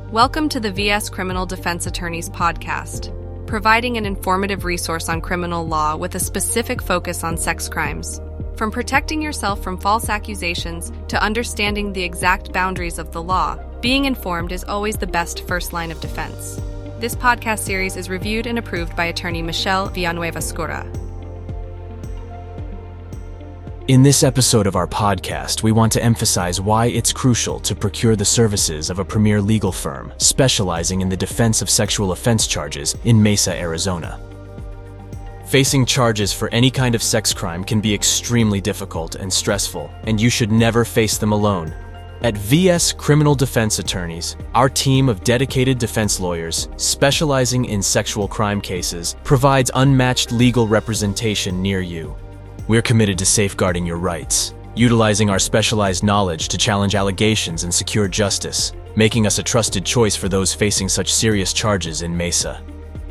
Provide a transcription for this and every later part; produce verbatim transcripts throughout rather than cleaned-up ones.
Welcome to the V S Criminal Defense Attorneys podcast, providing an informative resource on criminal law with a specific focus on sex crimes. From protecting yourself from false accusations to understanding the exact boundaries of the law, being informed is always the best first line of defense. This podcast series is reviewed and approved by attorney Michelle Villanueva Scura. In this episode of our podcast, we want to emphasize why it's crucial to procure the services of a premier legal firm specializing in the defense of sexual offense charges in Mesa, Arizona. Facing charges for any kind of sex crime can be extremely difficult and stressful, and you should never face them alone. At V S Criminal Defense Attorneys, our team of dedicated defense lawyers specializing in sexual crime cases provides unmatched legal representation near you. We're committed to safeguarding your rights, utilizing our specialized knowledge to challenge allegations and secure justice, making us a trusted choice for those facing such serious charges in Mesa.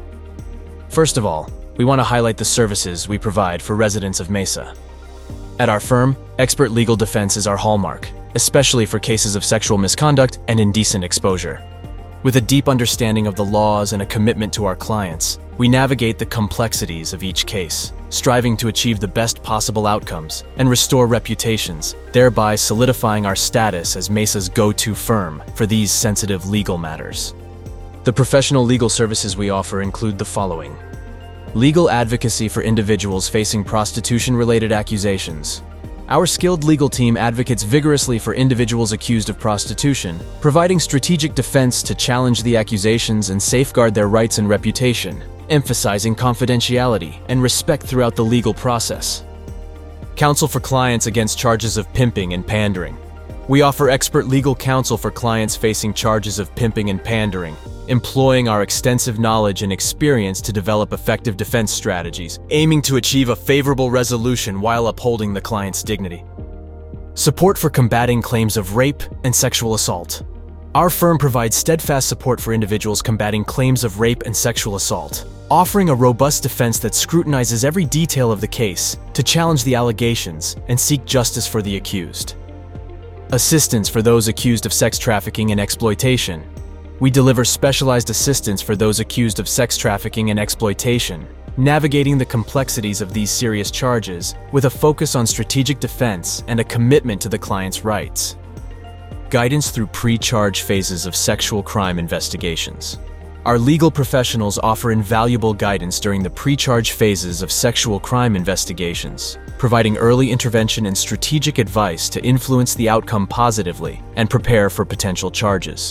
First of all, we want to highlight the services we provide for residents of Mesa. At our firm, expert legal defense is our hallmark, especially for cases of sexual misconduct and indecent exposure. With a deep understanding of the laws and a commitment to our clients, we navigate the complexities of each case, striving to achieve the best possible outcomes and restore reputations, thereby solidifying our status as Mesa's go-to firm for these sensitive legal matters. The professional legal services we offer include the following: legal advocacy for individuals facing prostitution-related accusations. Our skilled legal team advocates vigorously for individuals accused of prostitution, providing strategic defense to challenge the accusations and safeguard their rights and reputation, emphasizing confidentiality and respect throughout the legal process. Counsel for clients against charges of pimping and pandering. We offer expert legal counsel for clients facing charges of pimping and pandering, employing our extensive knowledge and experience to develop effective defense strategies, aiming to achieve a favorable resolution while upholding the client's dignity. Support for combating claims of rape and sexual assault. Our firm provides steadfast support for individuals combating claims of rape and sexual assault, offering a robust defense that scrutinizes every detail of the case to challenge the allegations and seek justice for the accused. Assistance for those accused of sex trafficking and exploitation. We deliver specialized assistance for those accused of sex trafficking and exploitation, navigating the complexities of these serious charges with a focus on strategic defense and a commitment to the client's rights. Guidance through pre-charge phases of sexual crime investigations. Our legal professionals offer invaluable guidance during the pre-charge phases of sexual crime investigations, providing early intervention and strategic advice to influence the outcome positively and prepare for potential charges.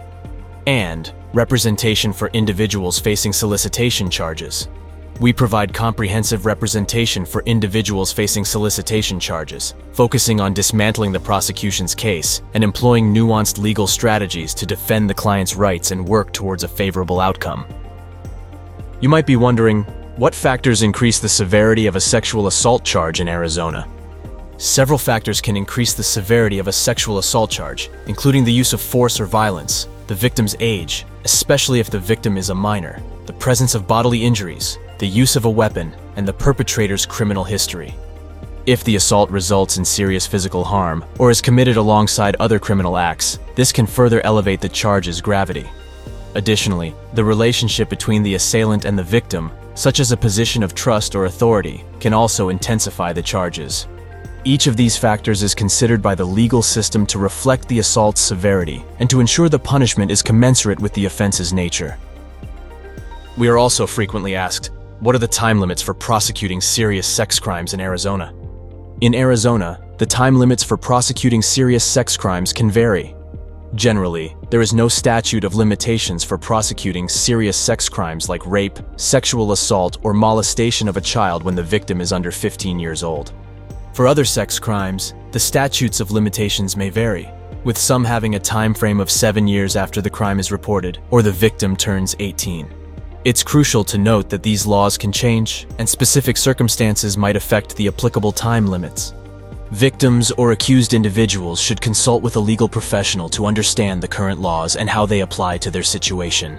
And representation for individuals facing solicitation charges. We provide comprehensive representation for individuals facing solicitation charges, focusing on dismantling the prosecution's case and employing nuanced legal strategies to defend the client's rights and work towards a favorable outcome. You might be wondering, what factors increase the severity of a sexual assault charge in Arizona? Several factors can increase the severity of a sexual assault charge, including the use of force or violence, the victim's age, especially if the victim is a minor, the presence of bodily injuries, the use of a weapon, and the perpetrator's criminal history. If the assault results in serious physical harm or is committed alongside other criminal acts, this can further elevate the charge's gravity. Additionally, the relationship between the assailant and the victim, such as a position of trust or authority, can also intensify the charges. Each of these factors is considered by the legal system to reflect the assault's severity and to ensure the punishment is commensurate with the offense's nature. We are also frequently asked, what are the time limits for prosecuting serious sex crimes in Arizona? In Arizona, the time limits for prosecuting serious sex crimes can vary. Generally, there is no statute of limitations for prosecuting serious sex crimes like rape, sexual assault, or molestation of a child when the victim is under fifteen years old. For other sex crimes, the statutes of limitations may vary, with some having a time frame of seven years after the crime is reported or the victim turns eighteen. It's crucial to note that these laws can change, and specific circumstances might affect the applicable time limits. Victims or accused individuals should consult with a legal professional to understand the current laws and how they apply to their situation.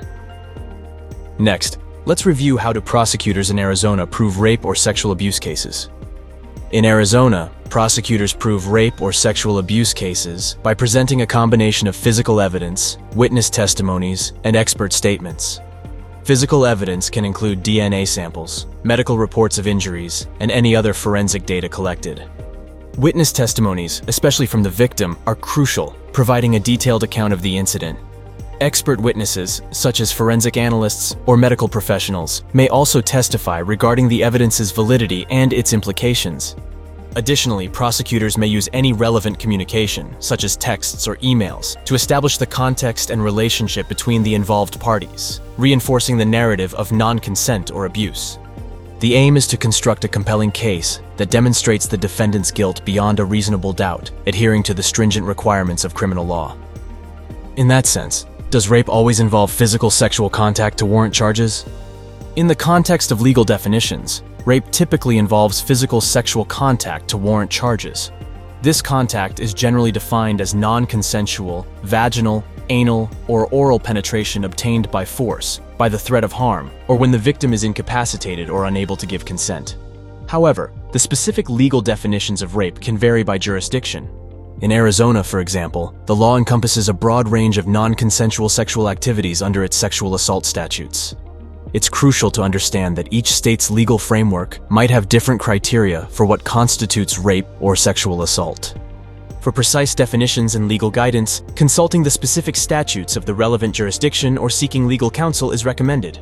Next, let's review how do prosecutors in Arizona prove rape or sexual abuse cases. In Arizona, prosecutors prove rape or sexual abuse cases by presenting a combination of physical evidence, witness testimonies, and expert statements. Physical evidence can include D N A samples, medical reports of injuries, and any other forensic data collected. Witness testimonies, especially from the victim, are crucial, providing a detailed account of the incident. Expert witnesses, such as forensic analysts or medical professionals, may also testify regarding the evidence's validity and its implications. Additionally, prosecutors may use any relevant communication, such as texts or emails, to establish the context and relationship between the involved parties, reinforcing the narrative of non-consent or abuse. The aim is to construct a compelling case that demonstrates the defendant's guilt beyond a reasonable doubt, adhering to the stringent requirements of criminal law. In that sense, does rape always involve physical sexual contact to warrant charges? In the context of legal definitions, rape typically involves physical sexual contact to warrant charges. This contact is generally defined as non-consensual, vaginal, anal, or oral penetration obtained by force, by the threat of harm, or when the victim is incapacitated or unable to give consent. However, the specific legal definitions of rape can vary by jurisdiction. In Arizona, for example, the law encompasses a broad range of non-consensual sexual activities under its sexual assault statutes. It's crucial to understand that each state's legal framework might have different criteria for what constitutes rape or sexual assault. For precise definitions and legal guidance, consulting the specific statutes of the relevant jurisdiction or seeking legal counsel is recommended.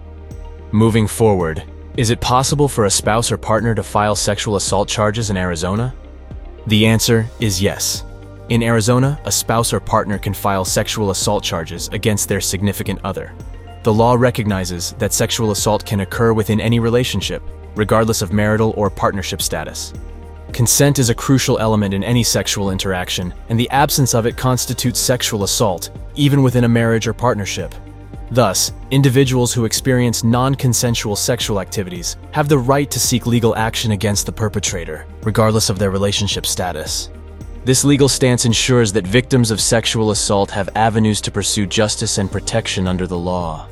Moving forward, is it possible for a spouse or partner to file sexual assault charges in Arizona? The answer is yes. In Arizona, a spouse or partner can file sexual assault charges against their significant other. The law recognizes that sexual assault can occur within any relationship, regardless of marital or partnership status. Consent is a crucial element in any sexual interaction, and the absence of it constitutes sexual assault, even within a marriage or partnership. Thus, individuals who experience non-consensual sexual activities have the right to seek legal action against the perpetrator, regardless of their relationship status. This legal stance ensures that victims of sexual assault have avenues to pursue justice and protection under the law.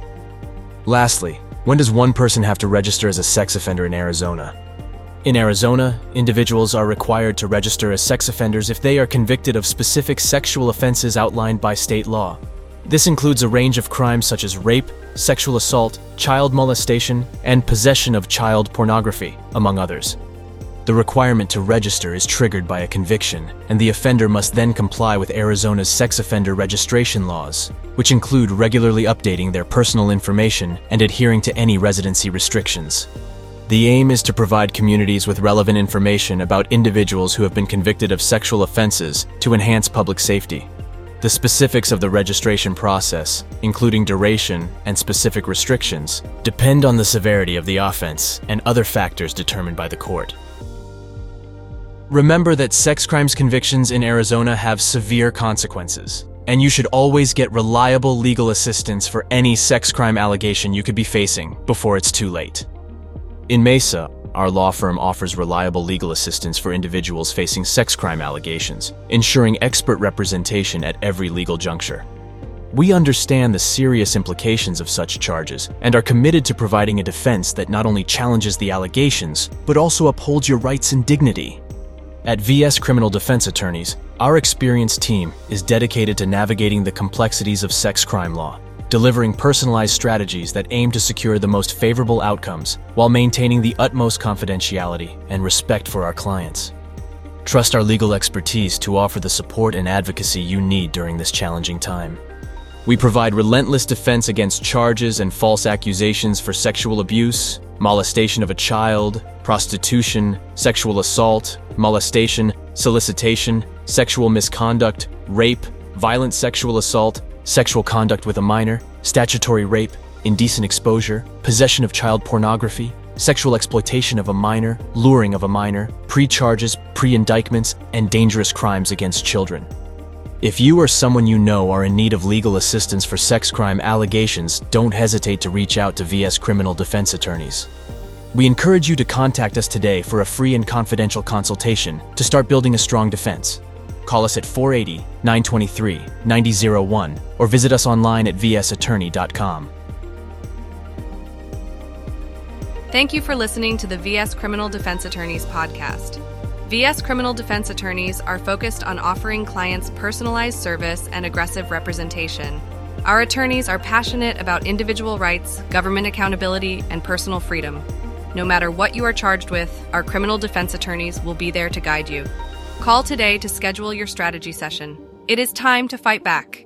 Lastly, when does one person have to register as a sex offender in Arizona? In Arizona, individuals are required to register as sex offenders if they are convicted of specific sexual offenses outlined by state law. This includes a range of crimes such as rape, sexual assault, child molestation, and possession of child pornography, among others. The requirement to register is triggered by a conviction, and the offender must then comply with Arizona's sex offender registration laws, which include regularly updating their personal information and adhering to any residency restrictions. The aim is to provide communities with relevant information about individuals who have been convicted of sexual offenses to enhance public safety. The specifics of the registration process, including duration and specific restrictions, depend on the severity of the offense and other factors determined by the court. Remember that sex crimes convictions in Arizona have severe consequences, and you should always get reliable legal assistance for any sex crime allegation you could be facing before it's too late. In Mesa, our law firm offers reliable legal assistance for individuals facing sex crime allegations, ensuring expert representation at every legal juncture. We understand the serious implications of such charges and are committed to providing a defense that not only challenges the allegations, but also upholds your rights and dignity. At V S Criminal Defense Attorneys, our experienced team is dedicated to navigating the complexities of sex crime law, delivering personalized strategies that aim to secure the most favorable outcomes while maintaining the utmost confidentiality and respect for our clients. Trust our legal expertise to offer the support and advocacy you need during this challenging time. We provide relentless defense against charges and false accusations for sexual abuse, molestation of a child, prostitution, sexual assault, molestation, solicitation, sexual misconduct, rape, violent sexual assault, sexual conduct with a minor, statutory rape, indecent exposure, possession of child pornography, sexual exploitation of a minor, luring of a minor, pre-charges, pre-indictments, and dangerous crimes against children. If you or someone you know are in need of legal assistance for sex crime allegations, don't hesitate to reach out to V S Criminal Defense Attorneys. We encourage you to contact us today for a free and confidential consultation to start building a strong defense. Call us at four eight zero, nine two three, nine zero zero one or visit us online at v s attorney dot com. Thank you for listening to the V S Criminal Defense Attorneys podcast. V S Criminal Defense Attorneys are focused on offering clients personalized service and aggressive representation. Our attorneys are passionate about individual rights, government accountability, and personal freedom. No matter what you are charged with, our criminal defense attorneys will be there to guide you. Call today to schedule your strategy session. It is time to fight back.